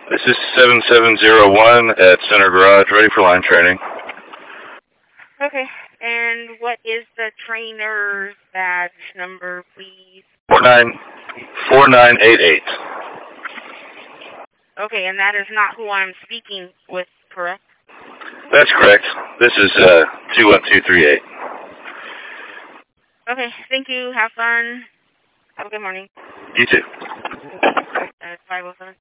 This is 7701 at Center Garage, ready for line training. Okay, and what is the trainer's badge number, please? 4988. Okay, and that is not who I'm speaking with, correct? That's correct. This is 21238. Okay, thank you. Have fun. Have a good morning. You too. 507.